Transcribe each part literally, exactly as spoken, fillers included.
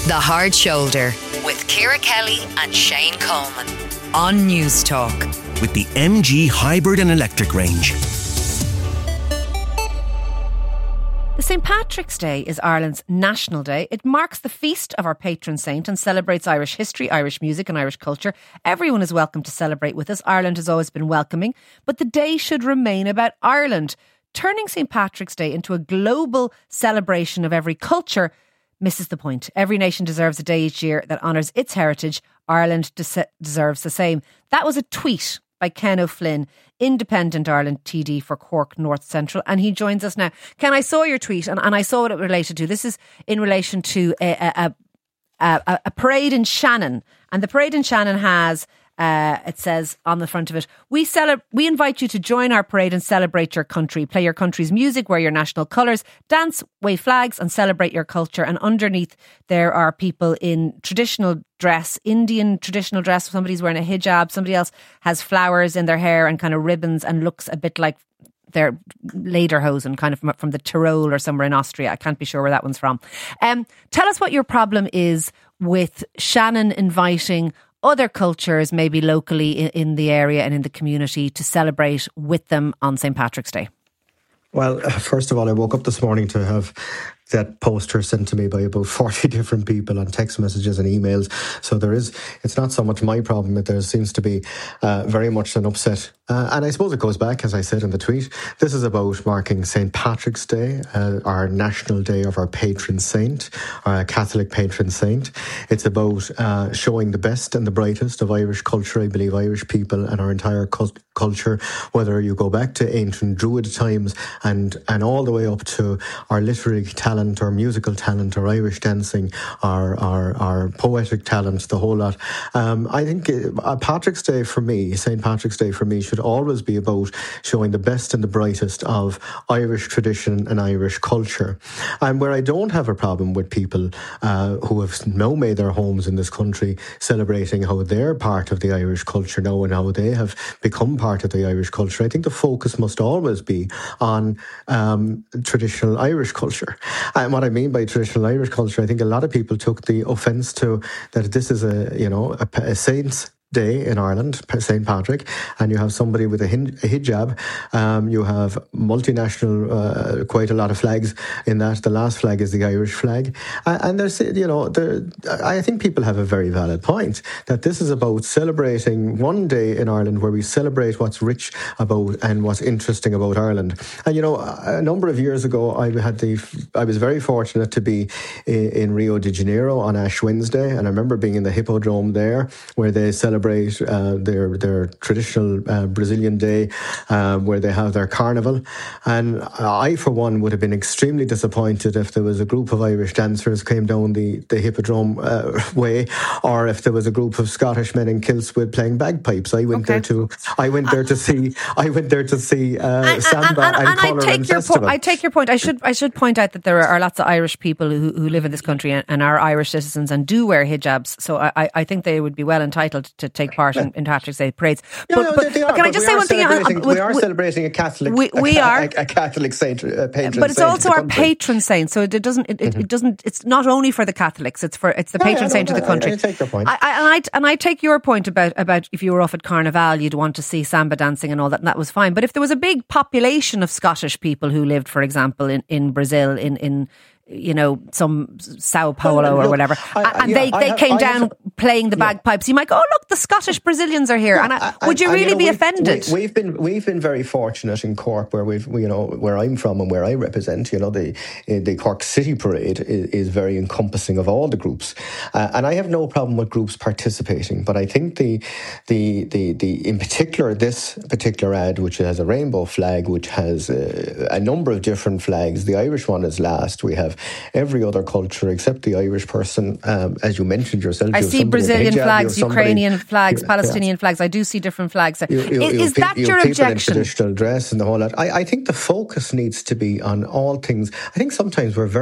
The Hard Shoulder with Ciara Kelly and Shane Coleman on News Talk. With the M G hybrid and electric range. The Saint Patrick's Day is Ireland's national day. It marks the feast of our patron saint and celebrates Irish history, Irish music and Irish culture. Everyone is welcome to celebrate with us. Ireland has always been welcoming, but the day should remain about Ireland. Turning Saint Patrick's Day into a global celebration of every culture misses the point. Every nation deserves a day each year that honours its heritage. Ireland des- deserves the same. That was a tweet by Ken O'Flynn, Independent Ireland T D for Cork North Central, and he joins us now. Ken, I saw your tweet and, and I saw what it related to. This is in relation to a, a, a, a, a parade in Shannon, and the parade in Shannon has Uh, it says on the front of it, we cele- we invite you to join our parade and celebrate your country. Play your country's music, wear your national colours, dance, wave flags and celebrate your culture. And underneath there are people in traditional dress, Indian traditional dress. Somebody's wearing a hijab, somebody else has flowers in their hair and kind of ribbons and looks a bit like they're lederhosen, kind of from, from the Tyrol or somewhere in Austria. I can't be sure where that one's from. Um, tell us what your problem is with Shannon inviting other cultures, maybe locally in, in the area and in the community, to celebrate with them on Saint Patrick's Day. Well, first of all, I woke up this morning to have that poster sent to me by about forty different people on text messages and emails. So there is, it's not so much my problem, but there seems to be uh, very much an upset. Uh, and I suppose it goes back, as I said in the tweet, this is about marking Saint Patrick's Day, uh, our national day of our patron saint, our Catholic patron saint. It's about uh, showing the best and the brightest of Irish culture, I believe, Irish people and our entire cu- culture, whether you go back to ancient Druid times and, and all the way up to our literary talent, our musical talent, our Irish dancing, our our, our poetic talent, the whole lot. Um, I think uh, Patrick's Day for me, Saint Patrick's Day for me, should always be about showing the best and the brightest of Irish tradition and Irish culture. And where I don't have a problem with people uh, who have now made their homes in this country celebrating how they're part of the Irish culture now and how they have become part of the Irish culture, I think the focus must always be on um, traditional Irish culture. And what I mean by traditional Irish culture, I think a lot of people took the offence to that this is a, you know, a, a saint's day in Ireland, Saint Patrick, and you have somebody with a, hin- a hijab. Um, you have multinational, uh, quite a lot of flags in that. The last flag is the Irish flag. Uh, and there's, you know, there, I think people have a very valid point that this is about celebrating one day in Ireland where we celebrate what's rich about and what's interesting about Ireland. And, you know, a number of years ago, I had the, I was very fortunate to be in, in Rio de Janeiro on Ash Wednesday. And I remember being in the Hippodrome there where they celebrate Celebrate uh, their their traditional uh, Brazilian day, uh, where they have their carnival, and I, for one, would have been extremely disappointed if there was a group of Irish dancers came down the the Hippodrome uh, way, or if there was a group of Scottish men in kilts with playing bagpipes. I went okay. there to I went there to see I went there to see uh, and, samba and, and, and, and colour I take and your festival. Po- I take your point. I should I should point out that there are lots of Irish people who, who live in this country and, and are Irish citizens and do wear hijabs. So I, I think they would be well entitled to take part in, in Patrick's Day parades. Yeah, but, no, but, they, they but can I just say one thing? Uh, with, we are with, celebrating a Catholic. We, we a, are a, a Catholic saint, a patron. But it's saint also our patron saint, so it doesn't. It, mm-hmm. it doesn't. It's not only for the Catholics. It's for it's the patron yeah, saint no, of the country. I, I take your point. I, I, and I and I take your point about about if you were off at Carnival, you'd want to see samba dancing and all that, and that was fine. But if there was a big population of Scottish people who lived, for example, in, in Brazil, in in you know, some Sao Paulo well, look, or whatever, I, and yeah, they, they have, came I down have, playing the bagpipes. Yeah. You might go, oh look, the Scottish Brazilians are here. Yeah, and I, I, would you really and, you know, be we've, offended? We, we've been we've been very fortunate in Cork, where we've you know where I'm from and where I represent. You know, the the Cork City Parade is, is very encompassing of all the groups, uh, and I have no problem with groups participating. But I think the the the the in particular this particular ad, which has a rainbow flag, which has uh, a number of different flags. The Irish one is last. We have every other culture except the Irish person, um, as you mentioned yourself. I see Brazilian hijab, flags, Ukrainian flags, Palestinian yeah. flags. I do see different flags. You, you, is you, is that you, your people objection? In traditional dress and the whole lot. I, I think the focus needs to be on all things. I think sometimes we're very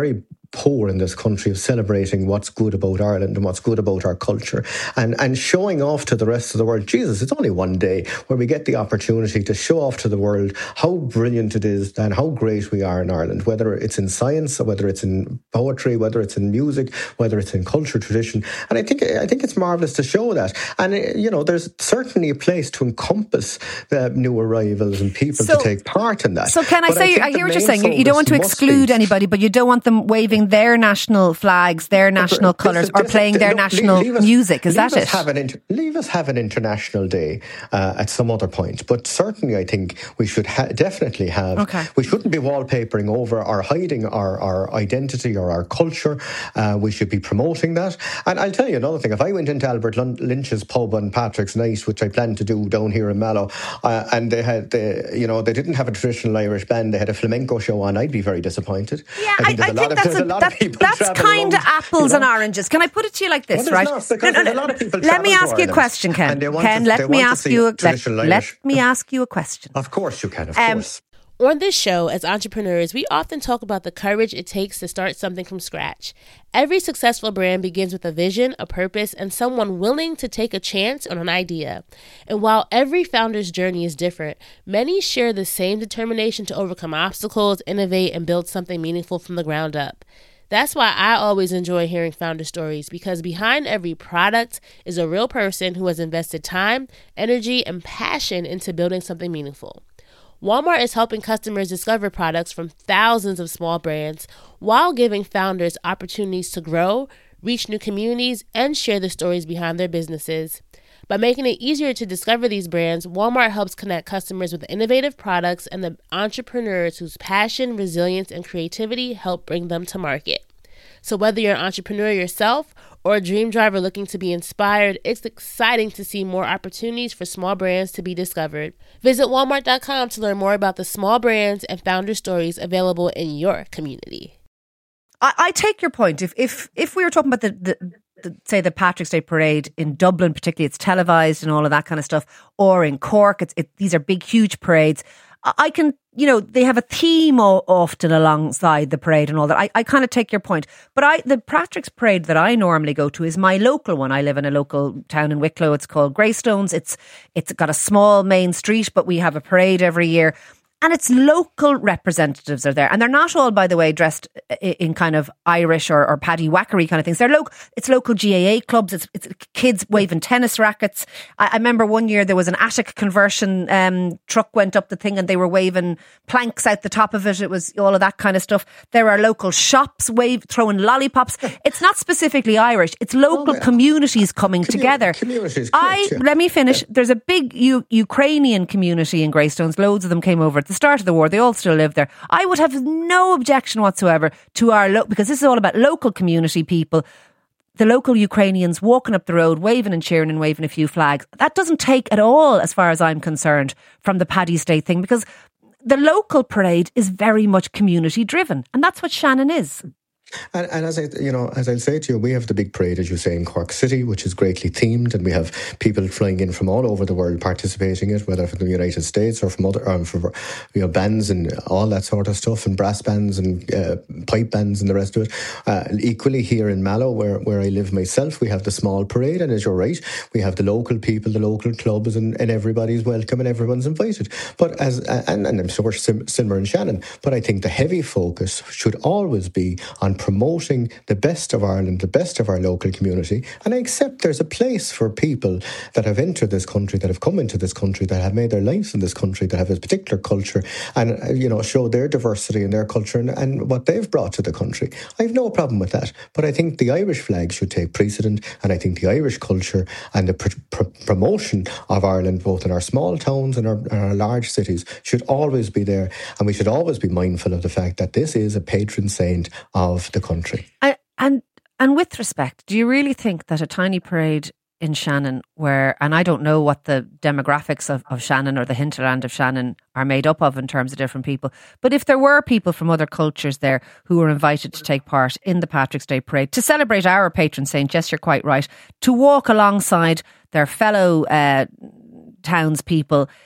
poor in this country of celebrating what's good about Ireland and what's good about our culture, and, and showing off to the rest of the world. Jesus, it's only one day where we get the opportunity to show off to the world how brilliant it is and how great we are in Ireland, whether it's in science, or whether it's in poetry, whether it's in music, whether it's in culture, tradition. And I think I think it's marvellous to show that. And, you know, there's certainly a place to encompass the new arrivals and people so, to take part in that. So can I but say, I, I hear what you're saying. You, you don't want to exclude be, anybody, but you don't want them waving their national flags, their national colours, or playing their look, national leave, leave us, music. Is that it? Have an inter, leave us have an international day uh, at some other point. But certainly I think we should ha- definitely have, okay. we shouldn't be wallpapering over or hiding our, our identity or our culture. Uh, we should be promoting that. And I'll tell you another thing. If I went into Albert Lynch's pub on Patrick's Night, which I plan to do down here in Mallow, uh, and they had, the, you know, they didn't have a traditional Irish band, they had a flamenco show on, I'd be very disappointed. Yeah, I think, I, I think that's a, that, that's kind of apples you know? and oranges. Can I put it to you like this, well, right? Not, because no, no, a lot of people let me ask you a question, Ken. Ken, to, let me ask you a let, let me ask you a question. Of course you can, of um, course. On this show, as entrepreneurs, we often talk about the courage it takes to start something from scratch. Every successful brand begins with a vision, a purpose, and someone willing to take a chance on an idea. And while every founder's journey is different, many share the same determination to overcome obstacles, innovate, and build something meaningful from the ground up. That's why I always enjoy hearing founder stories, because behind every product is a real person who has invested time, energy, and passion into building something meaningful. Walmart is helping customers discover products from thousands of small brands while giving founders opportunities to grow, reach new communities, and share the stories behind their businesses. By making it easier to discover these brands, Walmart helps connect customers with innovative products and the entrepreneurs whose passion, resilience, and creativity help bring them to market. So whether you're an entrepreneur yourself or a dream driver looking to be inspired, it's exciting to see more opportunities for small brands to be discovered. Visit walmart dot com to learn more about the small brands and founder stories available in your community. I, I take your point. If if if we were talking about the, the, the say the Patrick's Day parade in Dublin, particularly, it's televised and all of that kind of stuff, or in Cork, it's it, these are big, huge parades. I can, you know, they have a theme often alongside the parade and all that. I, I kind of take your point. But I, the Patrick's Parade that I normally go to is my local one. I live in a local town in Wicklow. It's called Greystones. It's It's got a small main street, but we have a parade every year. And it's local representatives are there. And they're not all, by the way, dressed in kind of Irish or, or Paddy Wackery kind of things. They're local. It's local G A A clubs. It's, it's kids waving tennis rackets. I, I remember one year there was an attic conversion um, truck went up the thing and they were waving planks out the top of it. It was all of that kind of stuff. There are local shops wave throwing lollipops. It's not specifically Irish. It's local oh, communities coming Commun- together. Communities. I correct, yeah. Let me finish. There's a big U- Ukrainian community in Greystones. Loads of them came over at the start of the war. They all still live there. I would have no objection whatsoever to our, lo- because this is all about local community people, the local Ukrainians walking up the road, waving and cheering and waving a few flags. That doesn't take at all, as far as I'm concerned, from the Paddy's Day thing, because the local parade is very much community driven. And that's what Shannon is. And, and as I, you know, as I'll say to you, we have the big parade, as you say, in Cork City, which is greatly themed, and we have people flying in from all over the world participating in it, whether from the United States or from other, um, from, you know, bands and all that sort of stuff, and brass bands and uh, pipe bands and the rest of it. Uh, equally here in Mallow, where where I live myself, we have the small parade, and as you're right, we have the local people, the local clubs, and, and everybody's welcome and everyone's invited. But as and and I'm sure Silmer and Shannon, but I think the heavy focus should always be on promoting the best of Ireland, the best of our local community. And I accept there's a place for people that have entered this country, that have come into this country, that have made their lives in this country, that have a particular culture, and, you know, show their diversity and their culture and, and what they've brought to the country. I have no problem with that. But I think the Irish flag should take precedent, and I think the Irish culture and the pr- pr- promotion of Ireland, both in our small towns and our, and our large cities, should always be there. And we should always be mindful of the fact that this is a patron saint of the country. And, and and with respect, do you really think that a tiny parade in Shannon, where, and I don't know what the demographics of, of Shannon or the hinterland of Shannon are made up of in terms of different people, but if there were people from other cultures there who were invited to take part in the Patrick's Day parade to celebrate our patron saint, yes, you're quite right, to walk alongside their fellow uh, townspeople,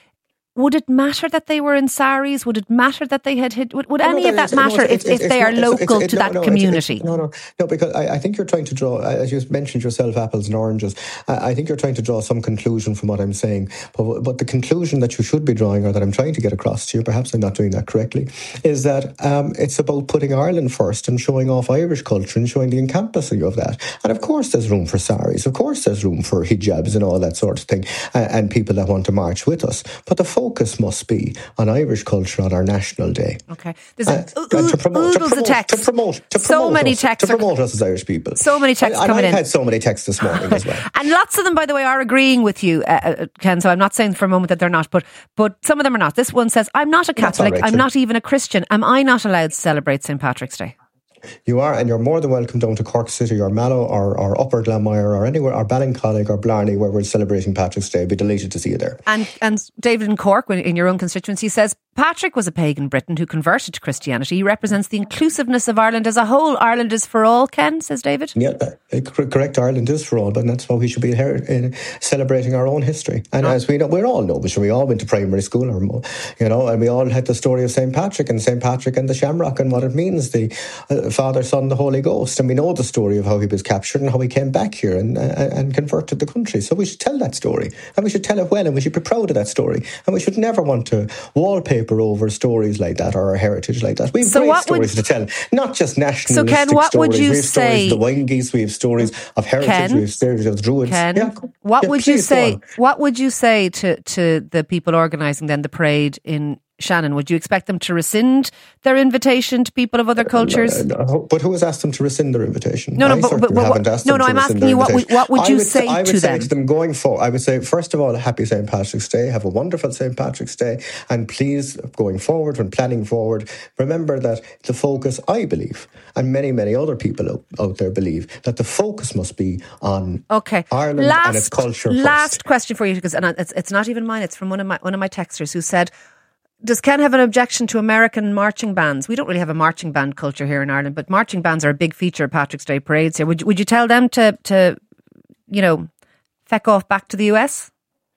would it matter that they were in saris? Would it matter that they had hit? Would, would no, any no, of that no, matter it's, if, it's, if they are it's, local it's, it's, to no, that no, community? It's, it's, no, no, no, because I, I think you're trying to draw, as you mentioned yourself, apples and oranges. I, I think you're trying to draw some conclusion from what I'm saying. But, but the conclusion that you should be drawing, or that I'm trying to get across to you, perhaps I'm not doing that correctly, is that um, it's about putting Ireland first and showing off Irish culture and showing the encompassing of that. And of course there's room for saris, of course there's room for hijabs and all that sort of thing, and, and people that want to march with us. But the focus must be on Irish culture on our national day. Okay. There's a, uh, uh, to promote, to promote, of text. to promote, to promote so many us, texts to promote us as Irish people. So many texts and, coming and I've in. had so many texts this morning as well. And lots of them, by the way, are agreeing with you, uh, Ken. So I'm not saying for a moment that they're not, but but some of them are not. This one says, "I'm not a Catholic. Right, I'm too. not even a Christian. Am I not allowed to celebrate Saint Patrick's Day?" You are, and you're more than welcome down to Cork City or Mallow or, or Upper Glanmire or anywhere, or Ballincollig or Blarney, where we're celebrating Patrick's Day. I'd be delighted to see you there. And and David in Cork, in your own constituency, says, Patrick was a pagan Briton who converted to Christianity. He represents the inclusiveness of Ireland as a whole. Ireland is for all, Ken, says David. Yeah, uh, correct. Ireland is for all, but that's why we should be here, uh, celebrating our own history. And oh. as we know, we all know, but we all went to primary school, or you know, and we all had the story of Saint Patrick and Saint Patrick and the Shamrock and what it means, the uh, Father, Son, the Holy Ghost. And we know the story of how he was captured and how he came back here and, uh, and converted the country. So we should tell that story, and we should tell it well, and we should be proud of that story. And we should never want to wallpaper over stories like that or our heritage like that. We have so great stories would, to tell, not just nationalistic so Ken, what stories. Would you we have say, stories of the wine geese, we have stories of heritage, Ken, we have stories of druids. Ken, yeah, what yeah, would you say? Go What would you say to to the people organising then the parade in Shannon? Would you expect them to rescind their invitation to people of other cultures? Uh, uh, but who has asked them to rescind their invitation? No, no, I but, but, but haven't asked no, them no. to I'm rescind asking you what would, what would you would, say I would to say them? to them going forward. I would say, first of all, happy Saint Patrick's Day. Have a wonderful Saint Patrick's Day, and please, going forward, when planning forward, remember that the focus, I believe, and many, many other people out, out there believe, that the focus must be on okay. Ireland last, and its culture. Last first. question for you, because and it's it's not even mine. It's from one of my one of my texters who said, does Ken have an objection to American marching bands? We don't really have a marching band culture here in Ireland, but marching bands are a big feature of Patrick's Day parades here. Would you, would you tell them to, to, you know, feck off back to the U S?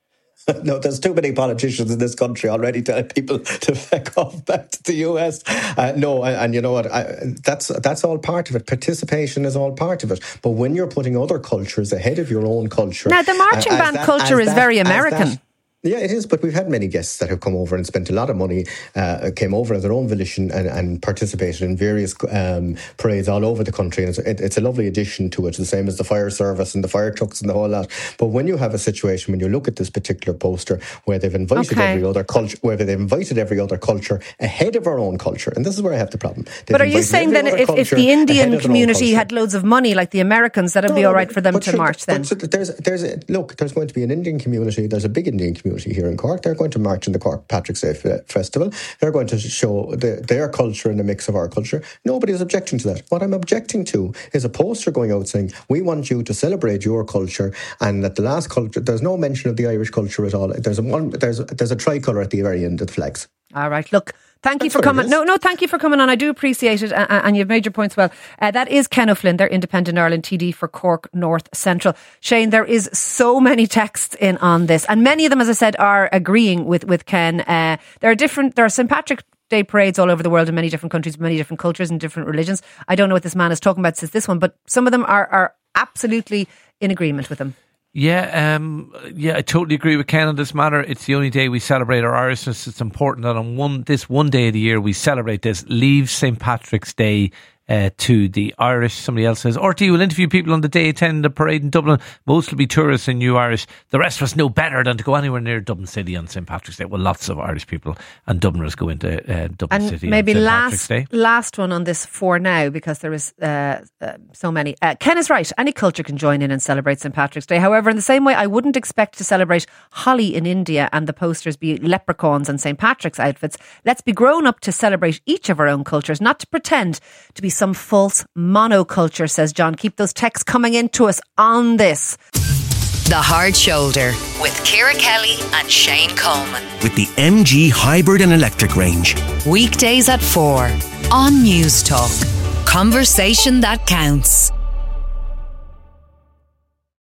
No, there's too many politicians in this country already telling people to feck off back to the U S. Uh, no, and, and you know what? I, that's that's all part of it. Participation is all part of it. But when you're putting other cultures ahead of your own culture... Now, the marching uh, band that, culture is that, very American. That, yeah, it is, but we've had many guests that have come over and spent a lot of money, uh, came over of their own volition and, and participated in various um, parades all over the country. And it's, it, it's a lovely addition to it, the same as the fire service and the fire trucks and the whole lot. But when you have a situation, when you look at this particular poster, where they've invited okay. every other culture, where they've invited every other culture ahead of our own culture, and this is where I have the problem. They've but are you saying then if, if the Indian community had loads of money, like the Americans, that'd no, be all right for them to sure, march then? So there's, there's a, look, there's going to be an Indian community, there's a big Indian community here in Cork. They're going to march in the Cork Patrick's Day Festival. They're going to show the, their culture in the mix of our culture. Nobody is objecting to that. What I'm objecting to is a poster going out saying, we want you to celebrate your culture, and that the last culture, there's no mention of the Irish culture at all. There's a one, there's a, there's a tricolour at the very end of the flags. All right, look. Thank That's you for coming. No, no, thank you for coming on. I do appreciate it, uh, and you've made your points well. Uh, that is Ken O'Flynn, their Independent Ireland T D for Cork North Central. Shane, there is so many texts in on this, and many of them, as I said, are agreeing with with Ken. Uh, there are different. There are Saint Patrick Day parades all over the world in many different countries, many different cultures and different religions. I don't know what this man is talking about since this one, but some of them are are absolutely in agreement with him. Yeah, um, yeah, I totally agree with Ken on this matter. It's the only day we celebrate our Irishness. It's important that on one this one day of the year we celebrate this. Leave Saint Patrick's Day uh, to the Irish. Somebody else says, R T will interview people on the day attending the parade in Dublin. Most will be tourists and new Irish. The rest of us know better than to go anywhere near Dublin City on Saint Patrick's Day. Well, lots of Irish people and Dubliners go into uh, Dublin and City maybe on Saint last, Patrick's Day. Last one on this for now, because there is uh, uh, so many. Uh, Ken is right. Any culture can join in and celebrate Saint Patrick's Day. However, in the same way, I wouldn't expect to celebrate Holi in India and the posters be leprechauns and Saint Patrick's outfits. Let's be grown up to celebrate each of our own cultures, not to pretend to be some false monoculture, says John. Keep those texts coming in to us on this. The Hard Shoulder with Ciara Kelly and Shane Coleman. With the M G Hybrid and Electric range. Weekdays at four on News Talk. Conversation that counts.